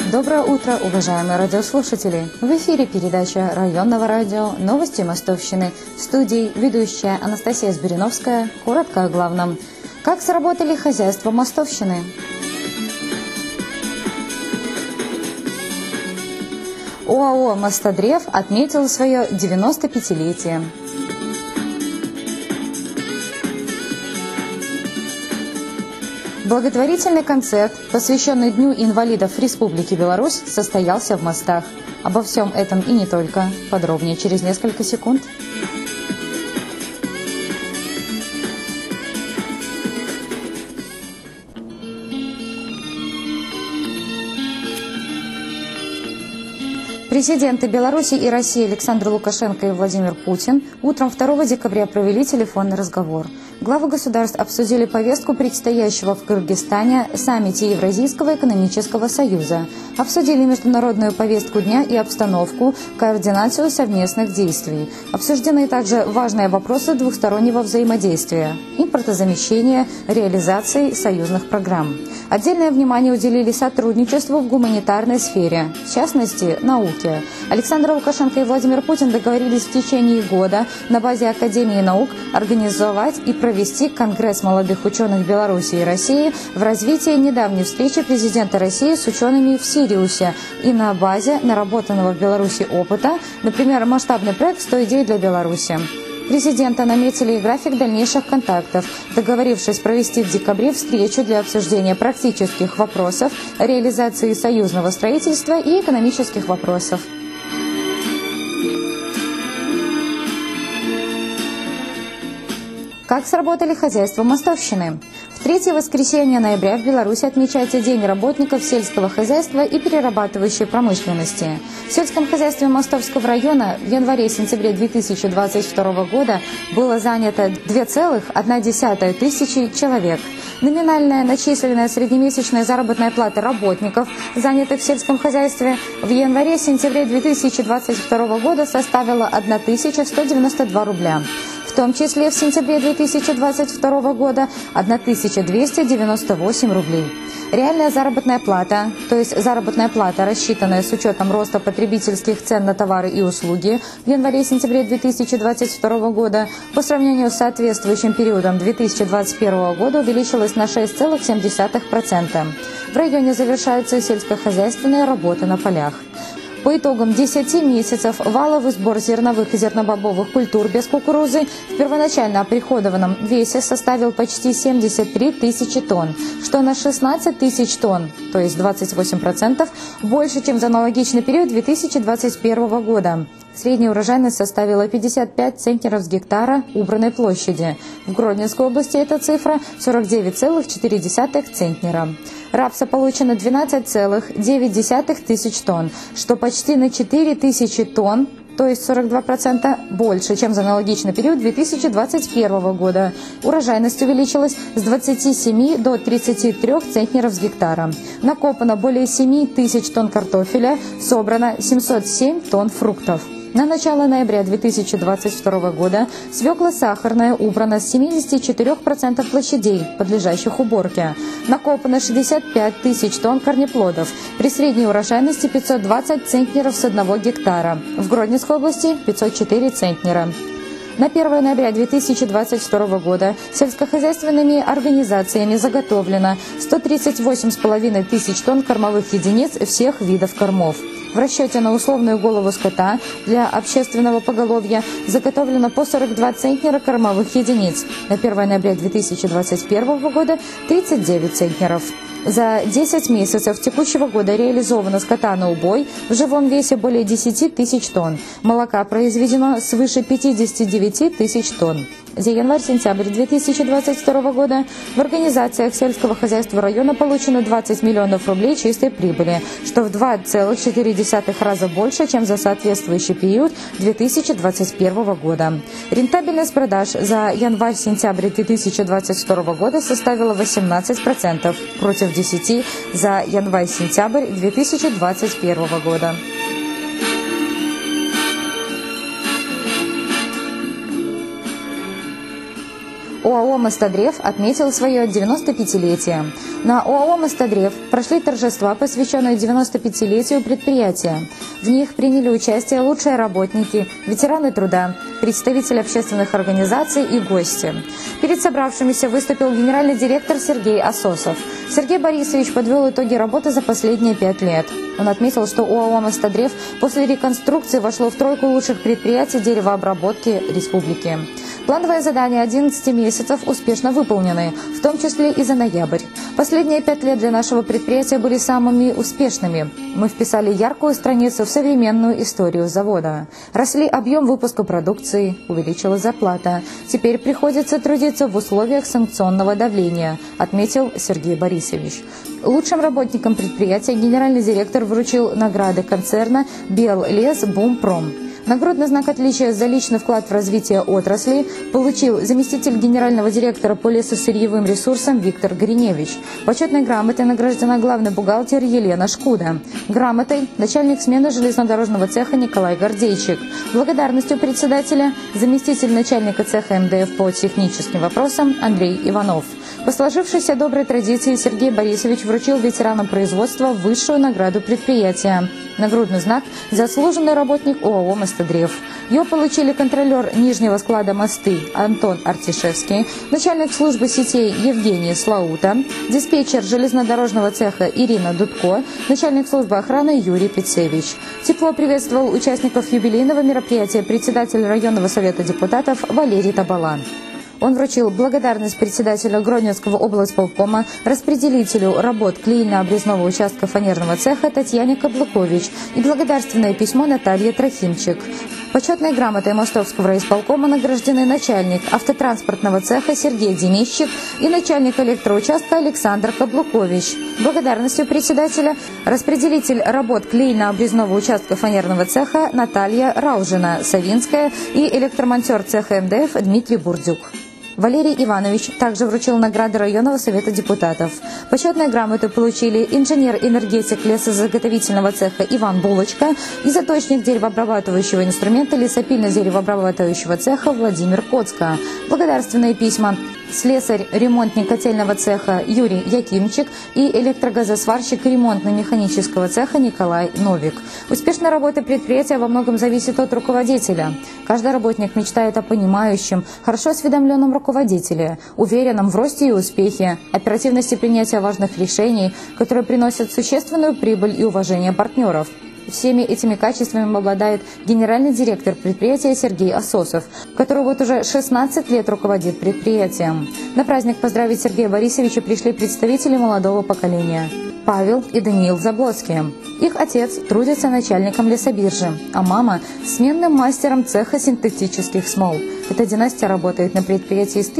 Доброе утро, уважаемые радиослушатели! В эфире передача районного радио «Новости Мостовщины». В студии ведущая Анастасия Збириновская. Коротко о главном. Как сработали хозяйства Мостовщины? ОАО «Мостодрев» отметил свое 95-летие. Благотворительный концерт, посвященный Дню инвалидов Республики Беларусь, состоялся в Мостах. Обо всем этом и не только. Подробнее через несколько секунд. Президенты Беларуси и России Александр Лукашенко и Владимир Путин утром 2 декабря провели телефонный разговор. Главы государств обсудили повестку предстоящего в Кыргызстане саммите Евразийского экономического союза, обсудили международную повестку дня и обстановку, координацию совместных действий. Обсуждены также важные вопросы двухстороннего взаимодействия, импортозамещения, реализации союзных программ. Отдельное внимание уделили сотрудничеству в гуманитарной сфере, в частности, науке. Александр Лукашенко и Владимир Путин договорились в течение года на базе Академии наук организовать и провести Конгресс молодых ученых Беларуси и России в развитии недавней встречи президента России с учеными в Сириусе и на базе наработанного в Беларуси опыта, например, масштабный проект «100 идей для Беларуси». Президенты наметили и график дальнейших контактов, договорившись провести в декабре встречу для обсуждения практических вопросов, реализации союзного строительства и экономических вопросов. Как сработали хозяйства Мостовщины? В третье воскресенье ноября в Беларуси отмечается День работников сельского хозяйства и перерабатывающей промышленности. В сельском хозяйстве Мостовского района в январе-сентябре 2022 года было занято 2,1 тысячи человек. Номинальная начисленная среднемесячная заработная плата работников, занятых в сельском хозяйстве, в январе-сентябре 2022 года составила 1192 рубля. В том числе в сентябре 2022 года 1298 рублей. Реальная заработная плата, то есть заработная плата, рассчитанная с учетом роста потребительских цен на товары и услуги в январе-сентябре 2022 года по сравнению с соответствующим периодом 2021 года увеличилась на 6,7%. В районе завершаются сельскохозяйственные работы на полях. По итогам 10 месяцев валовый сбор зерновых и зернобобовых культур без кукурузы в первоначально оприходованном весе составил почти 73 тысячи тонн, что на 16 тысяч тонн, то есть 28%, больше, чем за аналогичный период 2021 года. Средняя урожайность составила 55 центнеров с гектара убранной площади. В Гродненской области эта цифра 49,4 центнера. Рапса получено 12,9 тысяч тонн, что почти на 4 тысячи тонн, то есть 42% больше, чем за аналогичный период 2021 года. Урожайность увеличилась с 27 до 33 центнеров с гектара. Накопано более 7 тысяч тонн картофеля, собрано 707 тонн фруктов. На начало ноября 2022 года свекла сахарная убрана с 74% площадей, подлежащих уборке. Накопано 65 тысяч тонн корнеплодов при средней урожайности 520 центнеров с 1 гектара. В Гродненской области 504 центнера. На 1 ноября 2022 года сельскохозяйственными организациями заготовлено 138,5 тысяч тонн кормовых единиц всех видов кормов. В расчете на условную голову скота для общественного поголовья заготовлено по 42 центнера кормовых единиц. На 1 ноября 2021 года 39 центнеров. За 10 месяцев текущего года реализовано скота на убой в живом весе более 10 тысяч тонн. Молока произведено свыше 59 тысяч тонн. За январь-сентябрь 2022 года в организациях сельского хозяйства района получено 20 миллионов рублей чистой прибыли, что в 2,4 раза больше, чем за соответствующий период 2021 года. Рентабельность продаж за январь-сентябрь 2022 года составила 18% против 10% за январь-сентябрь 2021 года. ОАО ОАО «Мостодрев» отметил свое 95-летие. На ОАО «Мостодрев» прошли торжества, посвященные 95-летию предприятия. В них приняли участие лучшие работники, ветераны труда, представители общественных организаций и гости. Перед собравшимися выступил генеральный директор Сергей Асосов. Сергей Борисович подвел итоги работы за последние 5 лет. Он отметил, что ОАО «Мостодрев» после реконструкции вошло в тройку лучших предприятий деревообработки республики. Плановые задания 11 месяцев успешно выполнены, в том числе и за ноябрь. Последние 5 лет для нашего предприятия были самыми успешными. Мы вписали яркую страницу в современную историю завода. Росли объем выпуска продукции, увеличилась зарплата. Теперь приходится трудиться в условиях санкционного давления, отметил Сергей Борисович. Лучшим работникам предприятия генеральный директор вручил награды концерна «Беллесбумпром». Нагрудный знак отличия за личный вклад в развитие отрасли получил заместитель генерального директора по лесосырьевым ресурсам Виктор Гриневич. Почетной грамотой награждена главный бухгалтер Елена Шкуда. Грамотой начальник смены железнодорожного цеха Николай Гордейчик. Благодарностью председателя заместитель начальника цеха МДФ по техническим вопросам Андрей Иванов. По сложившейся доброй традиции Сергей Борисович вручил ветеранам производства высшую награду предприятия. Нагрудный знак «Заслуженный работник ОАО «Мостодрев». Ее получили контролер Нижнего склада «Мосты» Антон Артишевский, начальник службы сетей Евгений Слаута, диспетчер железнодорожного цеха Ирина Дудко, начальник службы охраны Юрий Пицевич. Тепло приветствовал участников юбилейного мероприятия председатель районного совета депутатов Валерий Табалан. Он вручил благодарность председателю Гродненского облсполкома, распределителю работ клейно-обрезного участка фанерного цеха Татьяне Каблукович и благодарственное письмо Наталье Трохимчик. Почетной грамотой Мостовского райисполкома награждены начальник автотранспортного цеха Сергей Демищик и начальник электроучастка Александр Каблукович. Благодарностью председателя распределитель работ клейно-обрезного участка фанерного цеха Наталья Раужина-Савинская и электромонтер цеха МДФ Дмитрий Бурдюк. Валерий Иванович также вручил награды районного совета депутатов. Почетные грамоты получили инженер-энергетик лесозаготовительного цеха Иван Булочка и заточник деревообрабатывающего инструмента лесопильно-деревообрабатывающего цеха Владимир Коцка. Благодарственные письма слесарь-ремонтник котельного цеха Юрий Якимчик и электрогазосварщик ремонтно-механического цеха Николай Новик. Успешная работа предприятия во многом зависит от руководителя. Каждый работник мечтает о понимающем, хорошо осведомленном руководителе, уверенном в росте и успехе, оперативности принятия важных решений, которые приносят существенную прибыль и уважение партнеров. Всеми этими качествами обладает генеральный директор предприятия Сергей Асосов, который вот уже 16 лет руководит предприятием. На праздник поздравить Сергея Борисовича пришли представители молодого поколения – Павел и Даниил Заблоцкие. Их отец трудится начальником лесобиржи, а мама – сменным мастером цеха синтетических смол. Эта династия работает на предприятии с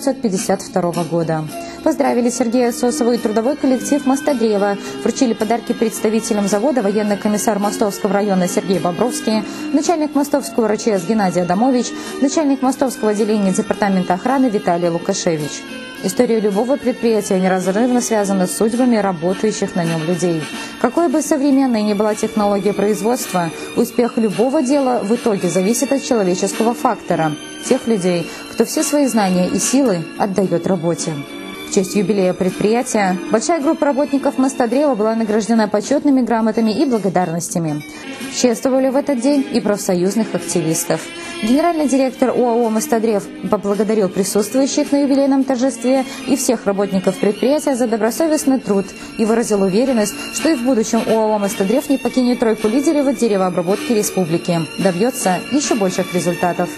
1952 года. Поздравили Сергея Асосова и трудовой коллектив «Мостодрева», вручили подарки представителям завода военный комиссар Мостовского района Сергей Бобровский, начальник Мостовского РЧС Геннадий Адамович, начальник Мостовского отделения департамента охраны Виталий Лукашевич. История любого предприятия неразрывно связана с судьбами работающих на нем людей. Какой бы современной ни была технология производства, успех любого дела в итоге зависит от человеческого фактора, тех людей, кто все свои знания и силы отдает работе. В честь юбилея предприятия большая группа работников «Мостодрева» была награждена почетными грамотами и благодарностями. Чествовали в этот день и профсоюзных активистов. Генеральный директор ОАО «Мостодрев» поблагодарил присутствующих на юбилейном торжестве и всех работников предприятия за добросовестный труд и выразил уверенность, что и в будущем ОАО «Мостодрев» не покинет тройку лидеров деревообработки республики, добьется еще больших результатов.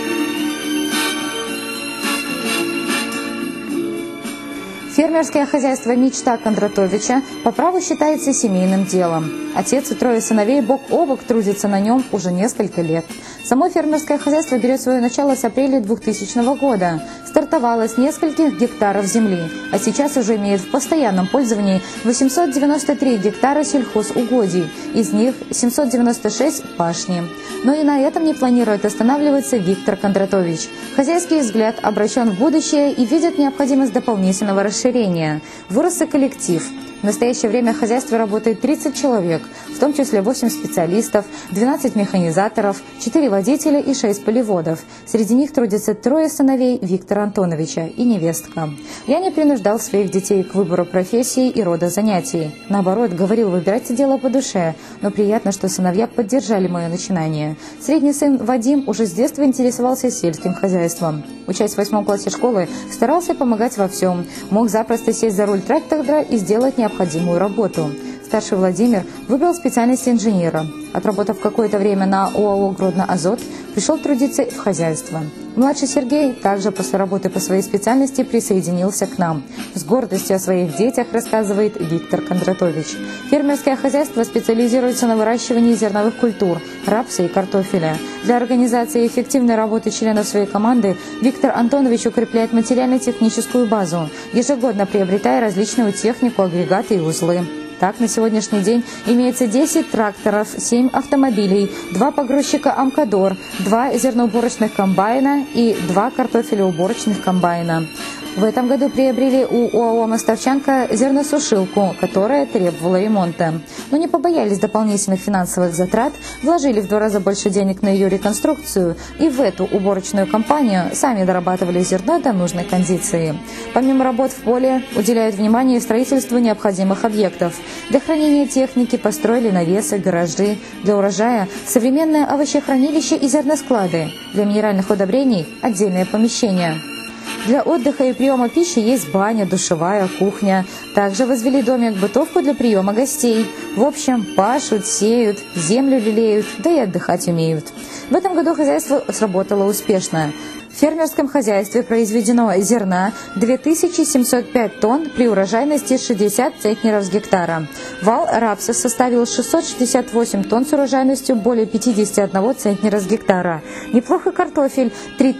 Фермерское хозяйство «Мечта» Кондратовича по праву считается семейным делом. Отец и трое сыновей бок о бок трудятся на нем уже несколько лет. Само фермерское хозяйство берет свое начало с апреля 2000 года. Стартовало с нескольких гектаров земли, а сейчас уже имеет в постоянном пользовании 893 гектара сельхозугодий, из них 796 пашни. Но и на этом не планирует останавливаться Виктор Кондратович. Хозяйский взгляд обращен в будущее и видит необходимость дополнительного расширения. Вырос и коллектив. В настоящее время в хозяйстве работает 30 человек, в том числе 8 специалистов, 12 механизаторов, 4 водителя и 6 полеводов. Среди них трудятся 3 сыновей Виктора Антоновича и невестка. Я не принуждал своих детей к выбору профессии и рода занятий. Наоборот, говорил, выбирайте дело по душе, но приятно, что сыновья поддержали мое начинание. Средний сын Вадим уже с детства интересовался сельским хозяйством. Учась в 8 классе школы, старался помогать во всем. Мог запросто сесть за руль трактора и сделать необходимую работу. Старший Владимир выбрал специальность инженера. Отработав какое-то время на ОАО «Гродно-Азот», пришел трудиться в хозяйство. Младший Сергей также после работы по своей специальности присоединился к нам. С гордостью о своих детях рассказывает Виктор Кондратович. Фермерское хозяйство специализируется на выращивании зерновых культур, рапса и картофеля. Для организации эффективной работы членов своей команды Виктор Антонович укрепляет материально-техническую базу, ежегодно приобретая различную технику, агрегаты и узлы. Так, на сегодняшний день имеется 10 тракторов, 7 автомобилей, 2 погрузчика «Амкадор», 2 зерноуборочных комбайна и 2 картофелеуборочных комбайна. В этом году приобрели у ОАО «Мостовчанка» зерносушилку, которая требовала ремонта. Но не побоялись дополнительных финансовых затрат, вложили в 2 раза больше денег на ее реконструкцию и в эту уборочную компанию сами дорабатывали зерно до нужной кондиции. Помимо работ в поле, уделяют внимание строительству необходимых объектов. Для хранения техники построили навесы, гаражи, для урожая – современное овощехранилище и зерносклады, для минеральных удобрений – отдельное помещение. Для отдыха и приема пищи есть баня, душевая, кухня. Также возвели домик-бытовку для приема гостей. В общем, пашут, сеют, землю лелеют, да и отдыхать умеют. В этом году хозяйство сработало успешно. В фермерском хозяйстве произведено зерна 2705 тонн при урожайности 60 центнеров с гектара. Вал рапса составил 668 тонн с урожайностью более 51 центнера с гектара. Неплохо картофель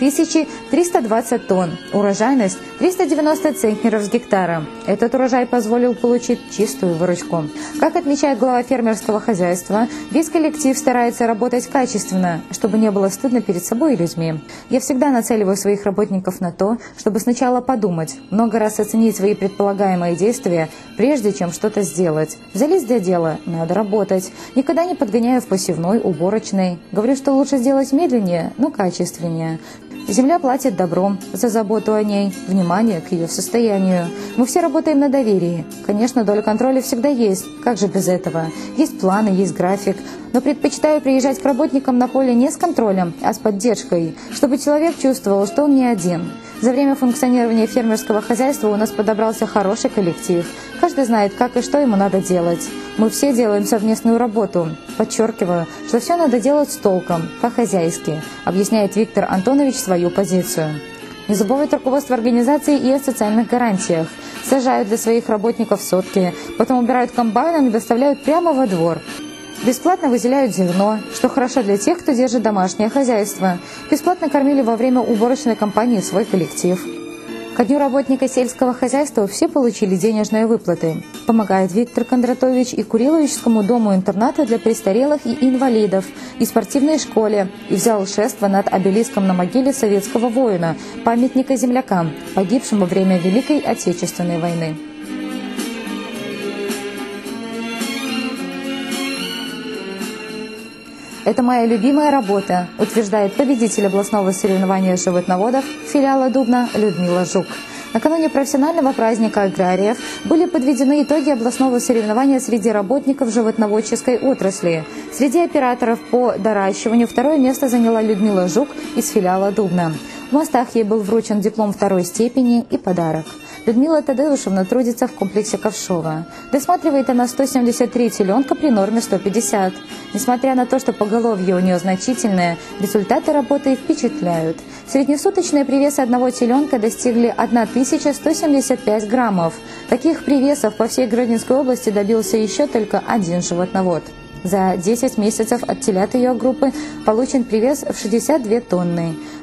3320 тонн. Урожайность 390 центнеров с гектара. Этот урожай позволил получить чистую выручку. Как отмечает глава фермерского хозяйства, весь коллектив старается работать качественно, чтобы не было стыдно перед собой и людьми. Я всегда нацеливаю своих работников на то, чтобы сначала подумать, много раз оценить свои предполагаемые действия, прежде чем что-то сделать. Взялись для дела, надо работать. Никогда не подгоняю в посевной, уборочной. Говорю, что лучше сделать медленнее, но качественнее. Земля платит добром за заботу о ней, внимание к ее состоянию. Мы все работаем на доверии. Конечно, доля контроля всегда есть. Как же без этого? Есть планы, есть график. Но предпочитаю приезжать к работникам на поле не с контролем, а с поддержкой, чтобы человек чувствовал, что он не один. За время функционирования фермерского хозяйства у нас подобрался хороший коллектив. Каждый знает, как и что ему надо делать. Мы все делаем совместную работу. Подчеркиваю, что все надо делать с толком, по-хозяйски, объясняет Виктор Антонович свою позицию. Не забывают руководство организации и о социальных гарантиях. Сажают для своих работников сотки, потом убирают комбайном и доставляют прямо во двор. Бесплатно выделяют зерно, что хорошо для тех, кто держит домашнее хозяйство. Бесплатно кормили во время уборочной кампании свой коллектив. Ко дню работника сельского хозяйства все получили денежные выплаты. Помогает Виктор Кондратович и Куриловичскому дому-интернату для престарелых и инвалидов, и спортивной школе, и взял шество над обелиском на могиле советского воина, памятника землякам, погибшим во время Великой Отечественной войны. Это моя любимая работа, утверждает победитель областного соревнования животноводов филиала Дубна Людмила Жук. Накануне профессионального праздника аграриев были подведены итоги областного соревнования среди работников животноводческой отрасли. Среди операторов по доращиванию 2-е место заняла Людмила Жук из филиала Дубна. В мостах ей был вручен диплом 2-й степени и подарок. Людмила Тадеушевна трудится в комплексе Ковшова. Досматривает она 173 теленка при норме 150. Несмотря на то, что поголовье у нее значительное, результаты работы впечатляют. Среднесуточные привесы одного теленка достигли 1175 граммов. Таких привесов по всей Гродненской области добился еще только один животновод. За 10 месяцев от телят ее группы получен привес в 62 тонны.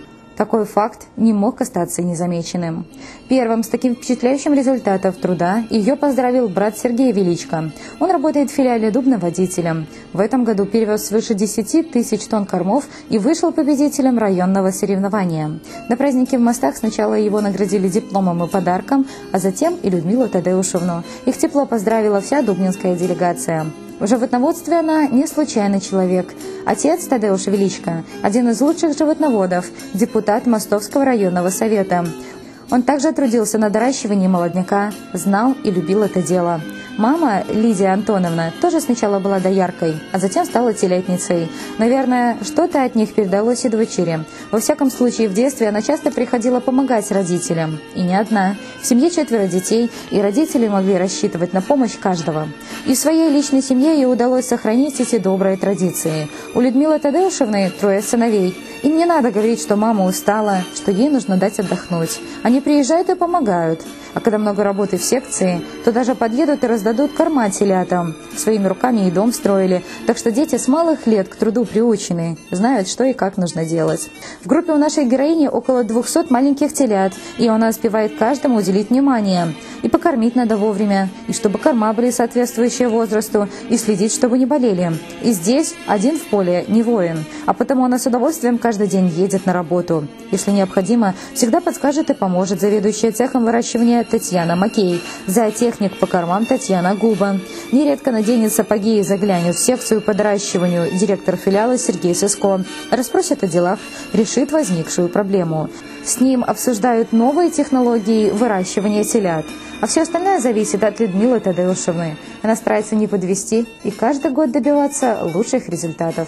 Такой факт не мог остаться незамеченным. Первым с таким впечатляющим результатом труда ее поздравил брат Сергей Величко. Он работает в филиале Дубна водителем. В этом году перевез свыше 10 тысяч тонн кормов и вышел победителем районного соревнования. На празднике в Мостах сначала его наградили дипломом и подарком, а затем и Людмилу Тадеушевну. Их тепло поздравила вся дубнинская делегация. В животноводстве она не случайный человек. Отец Тадеуш Величко – один из лучших животноводов, депутат Мостовского районного совета. Он также трудился на доращивании молодняка, знал и любил это дело. Мама, Лидия Антоновна, тоже сначала была дояркой, а затем стала телятницей. Наверное, что-то от них передалось и дочери. Во всяком случае, в детстве она часто приходила помогать родителям. И не одна. В семье 4 детей, и родители могли рассчитывать на помощь каждого. И в своей личной семье ей удалось сохранить эти добрые традиции. У Людмилы Тадеушевны 3 сыновей. Им не надо говорить, что мама устала, что ей нужно дать отдохнуть. Они приезжают и помогают. А когда много работы в секции, то даже подъедут и раздадут корма телятам. Своими руками и дом строили, так что дети с малых лет к труду приучены, знают, что и как нужно делать. В группе у нашей героини около 200 маленьких телят, и она успевает каждому уделить внимание. И покормить надо вовремя, и чтобы корма были соответствующие возрасту, и следить, чтобы не болели. И здесь один в поле не воин, а потому она с удовольствием каждый день едет на работу. Если необходимо, всегда подскажет и поможет заведующая цехом выращивания Татьяна Макей, зоотехник по кормам Татьяна Губа. Нередко наденет сапоги и заглянет в секцию по доращиванию директор филиала Сергей Сыско. Расспросит о делах, решит возникшую проблему. С ним обсуждают новые технологии выращивания телят. А все остальное зависит от Людмилы Тадеушевны. Она старается не подвести и каждый год добиваться лучших результатов.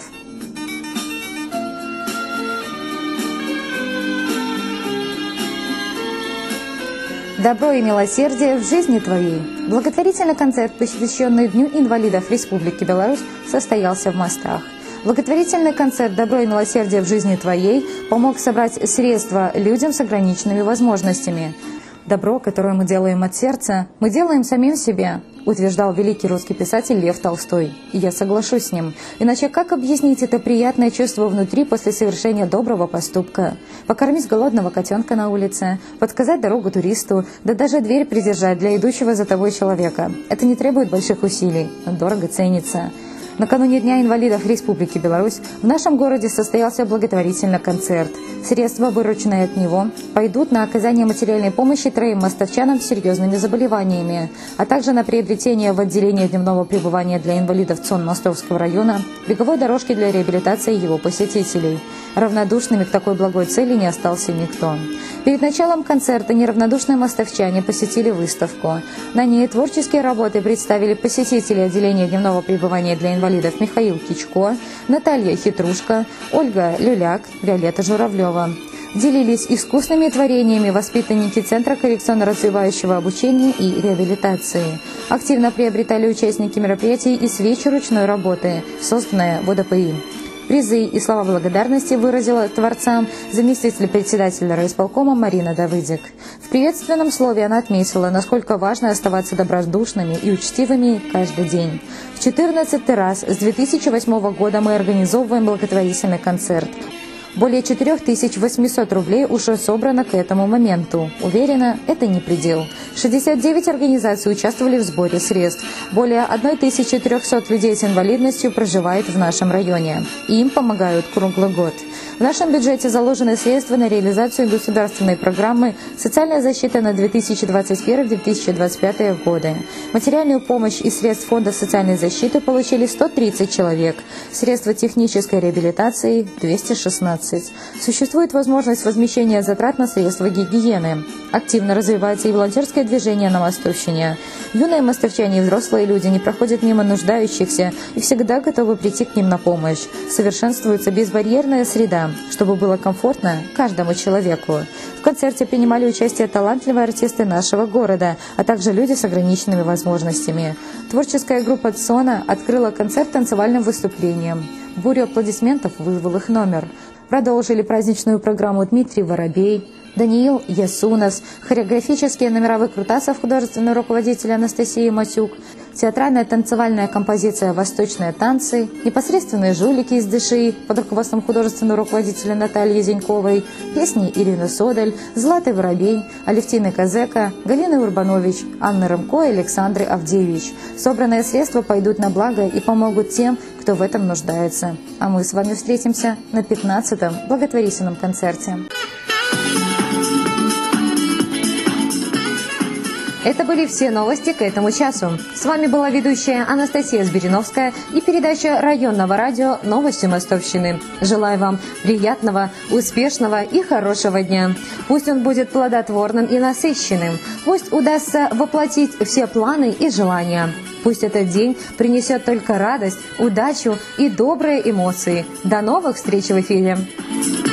«Добро и милосердие в жизни твоей». Благотворительный концерт, посвященный Дню инвалидов Республики Беларусь, состоялся в Мостах. Благотворительный концерт «Добро и милосердие в жизни твоей» помог собрать средства людям с ограниченными возможностями. «Добро, которое мы делаем от сердца, мы делаем самим себе», утверждал великий русский писатель Лев Толстой. И я соглашусь с ним. Иначе как объяснить это приятное чувство внутри после совершения доброго поступка? Покормить голодного котенка на улице, подсказать дорогу туристу, да даже дверь придержать для идущего за тобой человека. Это не требует больших усилий, но дорого ценится. Накануне Дня инвалидов Республики Беларусь в нашем городе состоялся благотворительный концерт. Средства, вырученные от него, пойдут на оказание материальной помощи 3 мостовчанам с серьезными заболеваниями, а также на приобретение в отделении дневного пребывания для инвалидов ЦОН Мостовского района беговой дорожки для реабилитации его посетителей. Равнодушными к такой благой цели не остался никто. Перед началом концерта неравнодушные мостовчане посетили выставку. На ней творческие работы представили посетители отделения дневного пребывания для инвалидов Михаил Кичко, Наталья Хитрушка, Ольга Люляк, Виолетта Журавлева. Делились искусными творениями воспитанники Центра коррекционно-развивающего обучения и реабилитации. Активно приобретали участники мероприятий и свечи ручной работы, созданные в ОДПИ. Призы и слова благодарности выразила творцам заместитель председателя райисполкома Марина Давыдик. В приветственном слове она отметила, насколько важно оставаться добродушными и учтивыми каждый день. В 14-й раз с 2008 года мы организовываем благотворительный концерт. Более 4800 рублей уже собрано к этому моменту. Уверена, это не предел. 69 организаций участвовали в сборе средств. Более 1300 людей с инвалидностью проживает в нашем районе. И им помогают круглый год. В нашем бюджете заложены средства на реализацию государственной программы «Социальная защита» на 2021-2025 годы. Материальную помощь из средств Фонда социальной защиты получили 130 человек. Средства технической реабилитации – 216. Существует возможность возмещения затрат на средства гигиены. Активно развивается и волонтерское движение на Мостовщине. Юные мостовчане и взрослые люди не проходят мимо нуждающихся и всегда готовы прийти к ним на помощь. Совершенствуется безбарьерная среда, чтобы было комфортно каждому человеку. В концерте принимали участие талантливые артисты нашего города, а также люди с ограниченными возможностями. Творческая группа ЦОНа открыла концерт танцевальным выступлением. Бурю аплодисментов вызвал их номер. Продолжили праздничную программу Дмитрий Воробей, Даниил Ясунас, хореографические номера выкрутасов художественный руководитель Анастасия Матюк, театральная танцевальная композиция «Восточные танцы», непосредственные жулики из ДШИ под руководством художественного руководителя Натальи Зеньковой, песни Ирины Содель, Златы Воробей, Алевтины Казека, Галины Урбанович, Анны Рымко и Александры Авдеевич. Собранные средства пойдут на благо и помогут тем, кто в этом нуждается. А мы с вами встретимся на 15-м благотворительном концерте. Это были все новости к этому часу. С вами была ведущая Анастасия Збириновская и передача районного радио «Новости Мостовщины». Желаю вам приятного, успешного и хорошего дня. Пусть он будет плодотворным и насыщенным. Пусть удастся воплотить все планы и желания. Пусть этот день принесет только радость, удачу и добрые эмоции. До новых встреч в эфире!